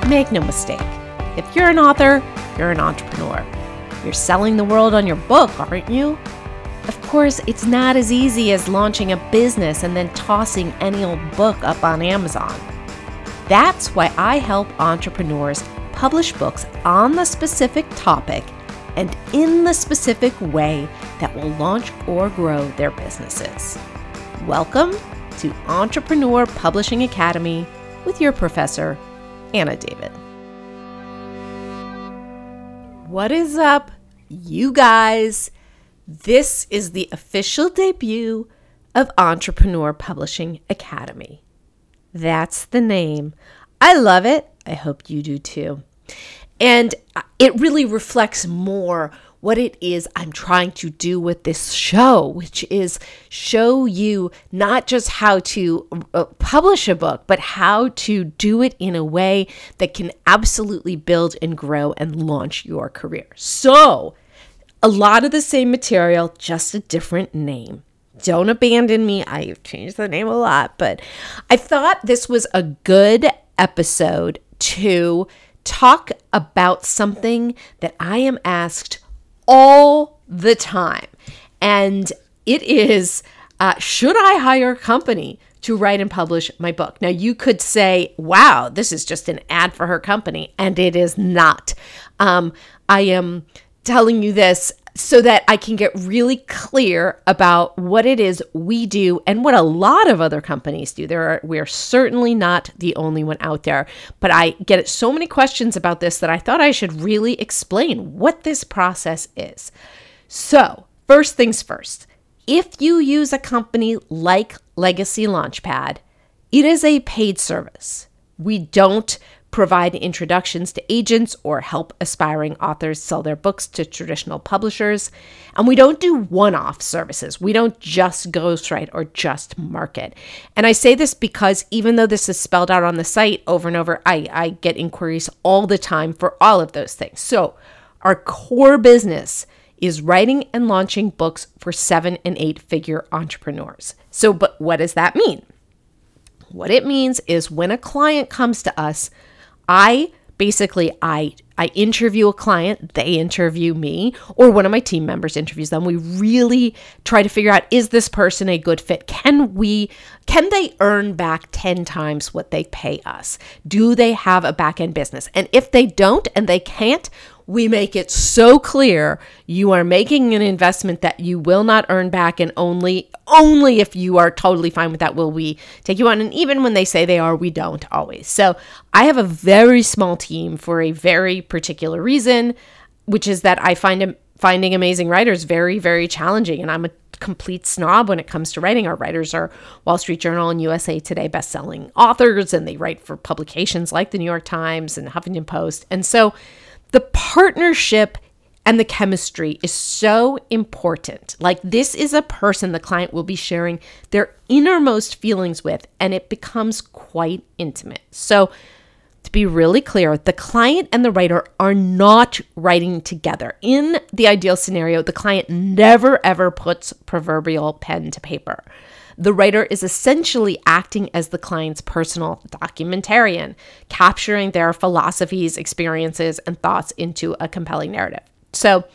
Make no mistake, if you're an author, you're an entrepreneur. You're selling the world on your book, aren't you? Of course, it's not as easy as launching a business and then tossing any old book up on Amazon. That's why I help entrepreneurs publish books on the specific topic and in the specific way that will launch or grow their businesses. Welcome to Entrepreneur Publishing Academy with your professor, Anna David. What is up, you guys? This is the official debut of Entrepreneur Publishing Academy. That's the name. I love it. I hope you do too. And it really reflects more what it is I'm trying to do with this show, which is show you not just how to publish a book, but how to do it in a way that can absolutely build and grow and launch your career. So, a lot of the same material, just a different name. Don't abandon me. I've changed the name a lot, but I thought this was a good episode to talk about something that I am asked all the time. And it is, should I hire a company to write and publish my book? Now, you could say, wow, this is just an ad for her company. And it is not. I am telling you this so that I can get really clear about what it is we do and what a lot of other companies do. We're certainly not the only one out there, but I get so many questions about this that I thought I should really explain what this process is. So, first things first, if you use a company like Legacy Launchpad, it is a paid service. We don't provide introductions to agents or help aspiring authors sell their books to traditional publishers. And we don't do one-off services. We don't just ghostwrite or just market. And I say this because even though this is spelled out on the site over and over, I get inquiries all the time for all of those things. So our core business is writing and launching books for 7- and 8-figure entrepreneurs. So, but what does that mean? What it means is when a client comes to us, I interview a client, they interview me, or one of my team members interviews them. We really try to figure out, is this person a good fit? Can they earn back 10 times what they pay us? Do they have a back-end business? And if they don't and they can't, we make it so clear you are making an investment that you will not earn back, and only if you are totally fine with that will we take you on. And even when they say they are, we don't always. So I have a very small team for a very particular reason, which is that I find finding amazing writers very, very challenging. And I'm a complete snob when it comes to writing. Our writers are Wall Street Journal and USA Today best-selling authors, and they write for publications like the New York Times and Huffington Post. And so the partnership and the chemistry is so important. Like, this is a person the client will be sharing their innermost feelings with, and it becomes quite intimate. So to be really clear, the client and the writer are not writing together. In the ideal scenario, the client never ever puts proverbial pen to paper. The writer is essentially acting as the client's personal documentarian, capturing their philosophies, experiences, and thoughts into a compelling narrative. So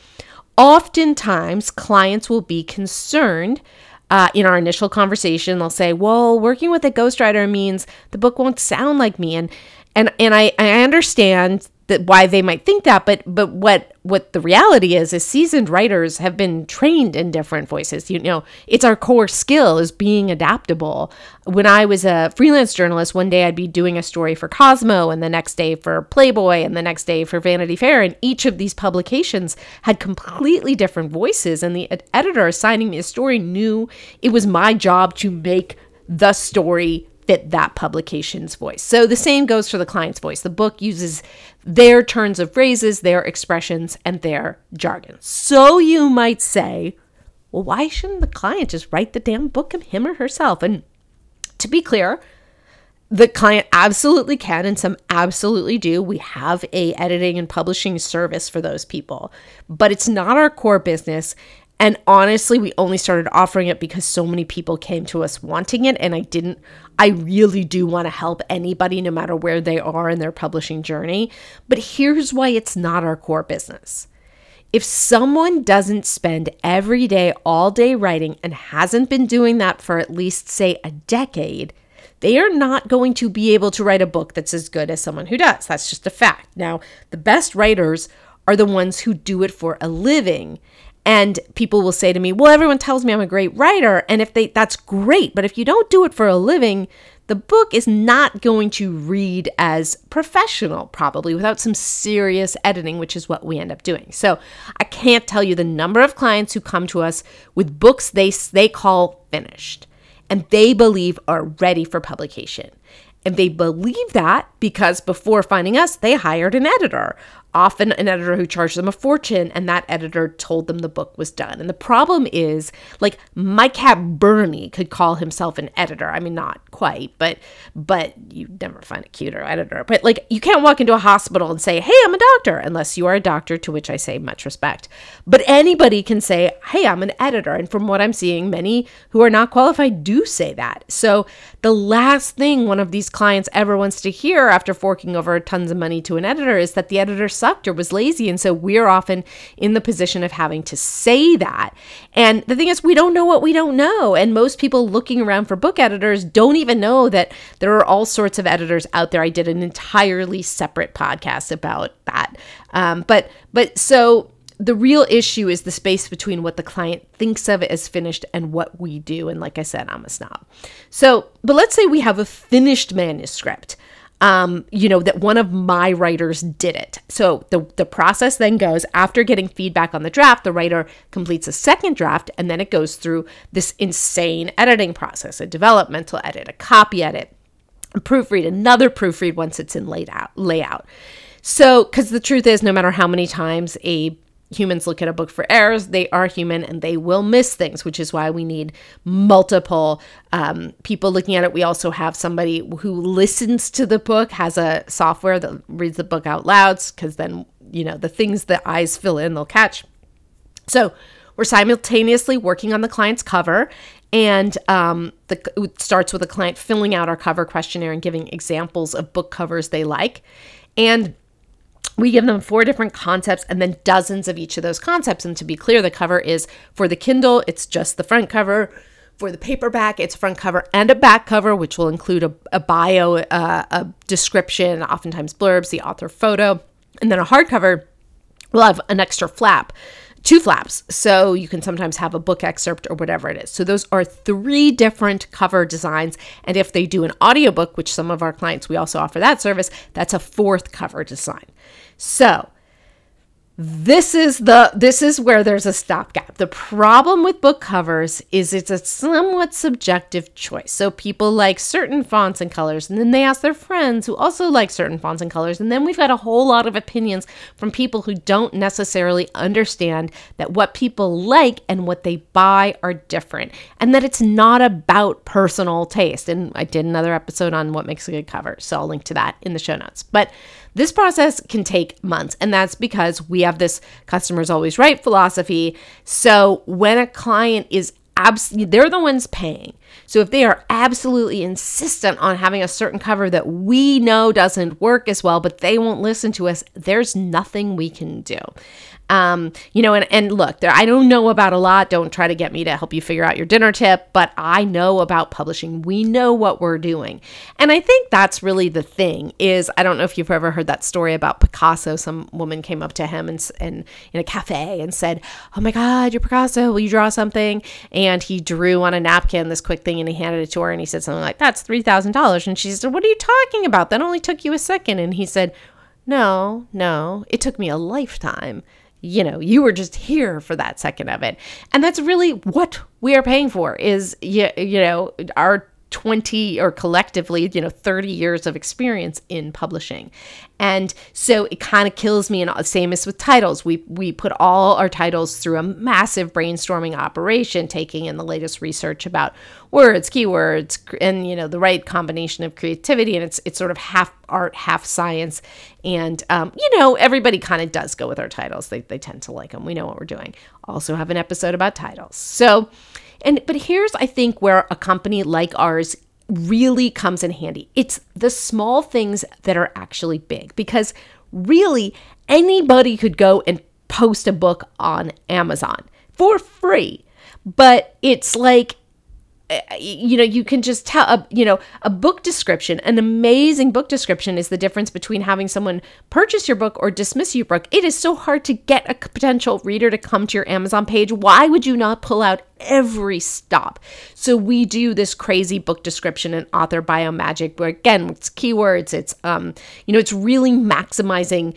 oftentimes, clients will be concerned in our initial conversation. They'll say, well, working with a ghostwriter means the book won't sound like me. And I understand that why they might think that, but what the reality is seasoned writers have been trained in different voices. You know, it's our core skill is being adaptable. When I was a freelance journalist, one day I'd be doing a story for Cosmo, and the next day for Playboy, and the next day for Vanity Fair, and each of these publications had completely different voices, and the editor assigning me a story knew it was my job to make the story fit that publication's voice. So the same goes for the client's voice. The book uses their turns of phrases, their expressions, and their jargon. So you might say, well, why shouldn't the client just write the damn book him or herself? And to be clear, the client absolutely can, and some absolutely do. We have a editing and publishing service for those people, but it's not our core business. And honestly, we only started offering it because so many people came to us wanting it, and I really do want to help anybody, no matter where they are in their publishing journey. But here's why it's not our core business. If someone doesn't spend every day, all day writing, and hasn't been doing that for at least, say, a decade, they are not going to be able to write a book that's as good as someone who does. That's just a fact. Now, the best writers are the ones who do it for a living. And people will say to me, well, everyone tells me I'm a great writer. And that's great. But if you don't do it for a living, the book is not going to read as professional, probably, without some serious editing, which is what we end up doing. So I can't tell you the number of clients who come to us with books they call finished and they believe are ready for publication. And they believe that because before finding us, they hired an editor, often an editor who charged them a fortune, and that editor told them the book was done. And the problem is, like, my cat Bernie could call himself an editor. I mean, not quite, but you'd never find a cuter editor. But, like, you can't walk into a hospital and say, hey, I'm a doctor, unless you are a doctor, to which I say much respect. But anybody can say, hey, I'm an editor. And from what I'm seeing, many who are not qualified do say that. So the last thing one of these clients ever wants to hear after forking over tons of money to an editor is that the editor sucked or was lazy. And so we're often in the position of having to say that. And the thing is, we don't know what we don't know. And most people looking around for book editors don't even know that there are all sorts of editors out there. I did an entirely separate podcast about that. But so the real issue is the space between what the client thinks of as finished and what we do. And like I said, I'm a snob. So, but let's say we have a finished manuscript, that one of my writers did it. So the process then goes, after getting feedback on the draft, the writer completes a second draft, and then it goes through this insane editing process, a developmental edit, a copy edit, a proofread, another proofread once it's in layout. So, because the truth is, no matter how many times humans look at a book for errors, they are human and they will miss things, which is why we need multiple people looking at it. We also have somebody who listens to the book, has a software that reads the book out loud, because then, the things that eyes fill in, they'll catch. So we're simultaneously working on the client's cover, and it starts with the client filling out our cover questionnaire and giving examples of book covers they like. And we give them 4 different concepts and then dozens of each of those concepts. And to be clear, the cover is for the Kindle, it's just the front cover. For the paperback, it's front cover and a back cover, which will include a bio, a description, oftentimes blurbs, the author photo. And then a hardcover will have an extra flap, 2 flaps. So you can sometimes have a book excerpt or whatever it is. So those are 3 different cover designs. And if they do an audiobook, which some of our clients, we also offer that service, that's a 4th cover design. So this is where there's a stopgap. The problem with book covers is it's a somewhat subjective choice. So people like certain fonts and colors, and then they ask their friends who also like certain fonts and colors. And then we've got a whole lot of opinions from people who don't necessarily understand that what people like and what they buy are different, and that it's not about personal taste. And I did another episode on what makes a good cover, so I'll link to that in the show notes. But this process can take months, and that's because we have this customers always right philosophy. So when a client is they're the ones paying. So if they are absolutely insistent on having a certain cover that we know doesn't work as well, but they won't listen to us, there's nothing we can do. And look, I don't know about a lot. Don't try to get me to help you figure out your dinner tip, but I know about publishing. We know what we're doing. And I think that's really the thing is, I don't know if you've ever heard that story about Picasso. Some woman came up to him and in a cafe and said, oh my God, you're Picasso. Will you draw something? And he drew on a napkin this quick thing and he handed it to her and he said something like, that's $3,000. And she said, what are you talking about? That only took you a second. And he said, no, it took me a lifetime. You were just here for that second of it. And that's really what we are paying for is, our 20 or collectively, 30 years of experience in publishing. And so it kind of kills me. And same as with titles. We put all our titles through a massive brainstorming operation, taking in the latest research about words, keywords, and, the right combination of creativity. And it's sort of half art, half science. And, everybody kind of does go with our titles. They tend to like them. We know what we're doing. Also have an episode about titles. But here's, I think, where a company like ours really comes in handy. It's the small things that are actually big, because really anybody could go and post a book on Amazon for free. But it's like, you can just tell, a book description, an amazing book description is the difference between having someone purchase your book or dismiss your book. It is so hard to get a potential reader to come to your Amazon page. Why would you not pull out every stop? So we do this crazy book description and author bio magic where, again, it's keywords. It's, it's really maximizing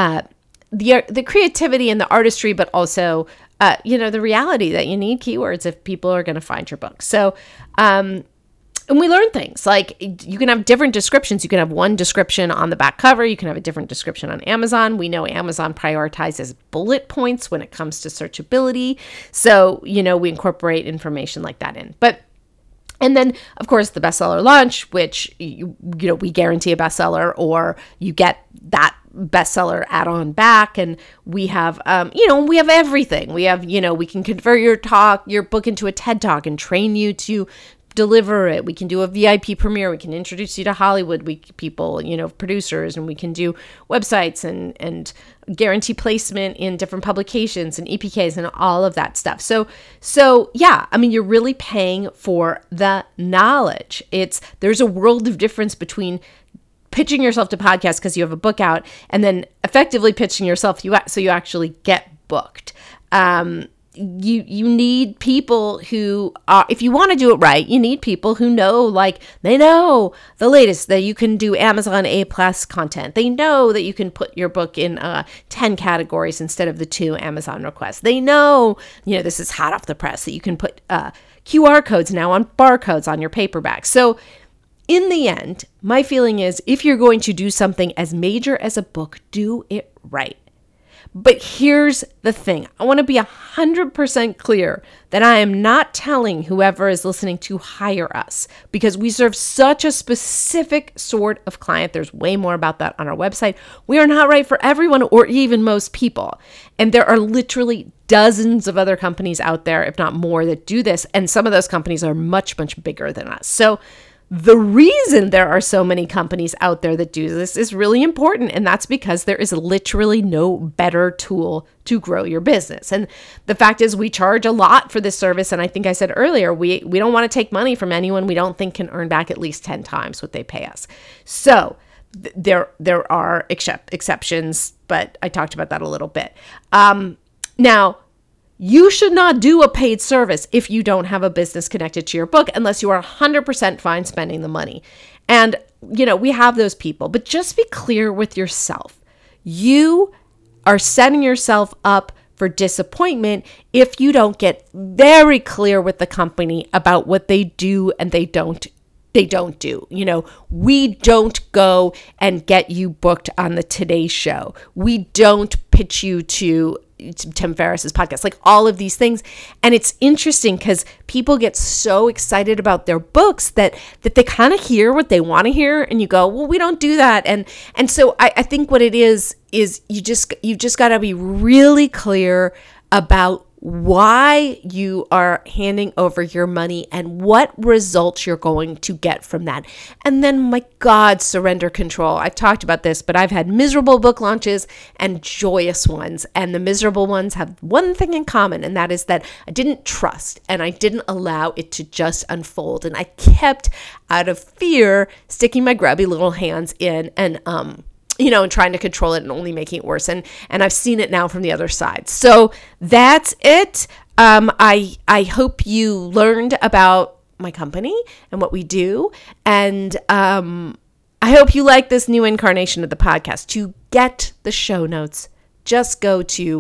the creativity and the artistry, but also the reality that you need keywords if people are going to find your book. So, and we learn things like you can have different descriptions. You can have one description on the back cover. You can have a different description on Amazon. We know Amazon prioritizes bullet points when it comes to searchability. So, we incorporate information like that in. And then, of course, the bestseller launch, which, we guarantee a bestseller, or you get that bestseller add-on back. And we have, we have everything. We have, we can convert your book into a TED Talk and train you to deliver it. We can do a VIP premiere. We can introduce you to Hollywood people, producers, and we can do websites and guarantee placement in different publications and EPKs and all of that stuff. So yeah, you're really paying for the knowledge. There's a world of difference between pitching yourself to podcasts because you have a book out, and then effectively pitching yourself so you actually get booked. You need people who, if you want to do it right, you need people who know, they know the latest, that you can do Amazon A+ content. They know that you can put your book in 10 categories instead of the 2 Amazon requests. They know, this is hot off the press, that you can put QR codes now on barcodes on your paperback. So in the end, my feeling is if you're going to do something as major as a book, do it right. But here's the thing. I want to be 100% clear that I am not telling whoever is listening to hire us, because we serve such a specific sort of client. There's way more about that on our website. We are not right for everyone or even most people. And there are literally dozens of other companies out there, if not more, that do this. And some of those companies are much, much bigger than us. So the reason there are so many companies out there that do this is really important, and that's because there is literally no better tool to grow your business. And the fact is, we charge a lot for this service, and I think I said earlier, we don't want to take money from anyone we don't think can earn back at least 10 times what they pay us. So there are exceptions, but I talked about that a little bit. Now, you should not do a paid service if you don't have a business connected to your book, unless you are 100% fine spending the money. And, we have those people, but just be clear with yourself. You are setting yourself up for disappointment if you don't get very clear with the company about what they do and they don't do. We don't go and get you booked on the Today Show. We don't pitch you to Tim Ferriss's podcast, all of these things. And it's interesting because people get so excited about their books that they kind of hear what they want to hear, and you go, well, we don't do that. And so I think what it is you just got to be really clear about why you are handing over your money and what results you're going to get from that. And then, my God, surrender control. I've talked about this, but I've had miserable book launches and joyous ones. And the miserable ones have one thing in common, and that is that I didn't trust and I didn't allow it to just unfold. And I kept, out of fear, sticking my grubby little hands in and trying to control it and only making it worse. And I've seen it now from the other side. So that's it. I hope you learned about my company and what we do. And I hope you like this new incarnation of the podcast. To get the show notes, just go to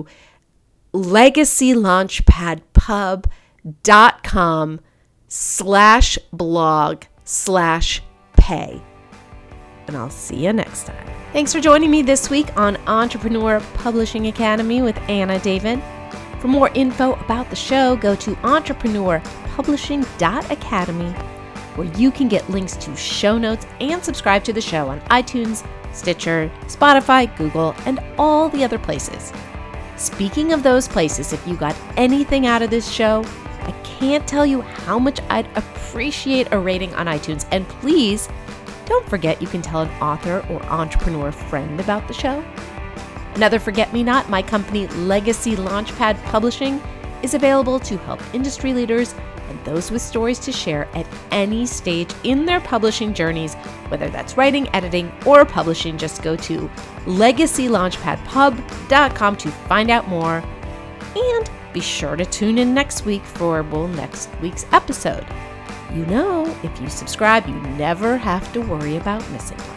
legacylaunchpad.com/blog/pay. And I'll see you next time. Thanks for joining me this week on Entrepreneur Publishing Academy with Anna David. For more info about the show, go to entrepreneurpublishing.academy, where you can get links to show notes and subscribe to the show on iTunes, Stitcher, Spotify, Google, and all the other places. Speaking of those places, if you got anything out of this show, I can't tell you how much I'd appreciate a rating on iTunes. And please, don't forget you can tell an author or entrepreneur friend about the show. Another Forget-Me-Not, my company Legacy Launchpad Publishing, is available to help industry leaders and those with stories to share at any stage in their publishing journeys, whether that's writing, editing, or publishing. Just go to legacylaunchpadpub.com to find out more. And be sure to tune in next week for next week's episode. You know, if you subscribe, you never have to worry about missing one.